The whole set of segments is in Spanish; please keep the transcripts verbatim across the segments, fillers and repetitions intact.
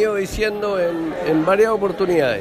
venido diciendo en, en varias oportunidades.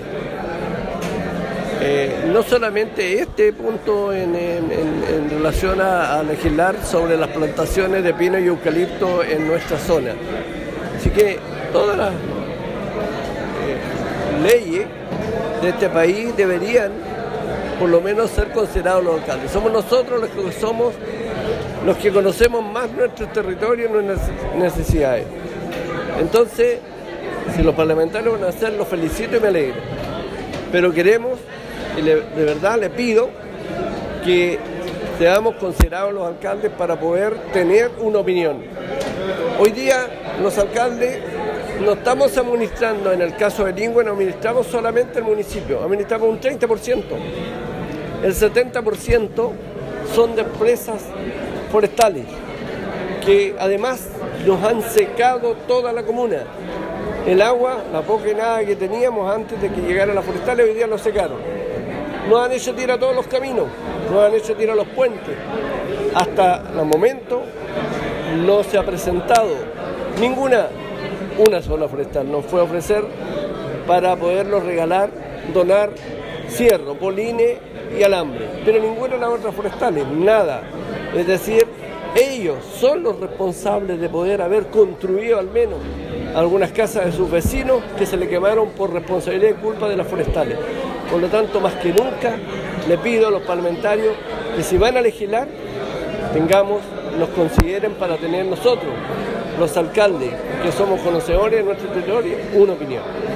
Eh, no solamente este punto en, en, en, en relación a, a legislar sobre las plantaciones de pino y eucalipto en nuestra zona. Así que todas las eh, leyes de este país deberían por lo menos ser considerados los alcaldes. Somos nosotros los que somos los que conocemos más nuestros territorios y nuestras necesidades. Entonces, si los parlamentarios van a hacer, los felicito y me alegro. Pero queremos, y le, de verdad le pido, que seamos considerados los alcaldes para poder tener una opinión. Hoy día los alcaldes no estamos administrando, en el caso de Lingüe, no administramos solamente el municipio, administramos un treinta por ciento. El setenta por ciento son de empresas forestales, que además nos han secado toda la comuna. El agua, la poca y nada que teníamos antes de que llegaran las forestales, hoy día lo secaron. Nos han hecho tirar todos los caminos, nos han hecho tirar los puentes. Hasta el momento no se ha presentado ninguna, una sola forestal. Nos fue a ofrecer para poderlos regalar, donar cierro, polines y alambre, pero ninguna de las otras forestales, nada. Es decir, ellos son los responsables de poder haber construido al menos algunas casas de sus vecinos que se le quemaron por responsabilidad y culpa de las forestales. Por lo tanto, más que nunca, le pido a los parlamentarios que si van a legislar, tengamos, nos consideren para tener nosotros, los alcaldes, que somos conocedores de nuestro territorio, una opinión.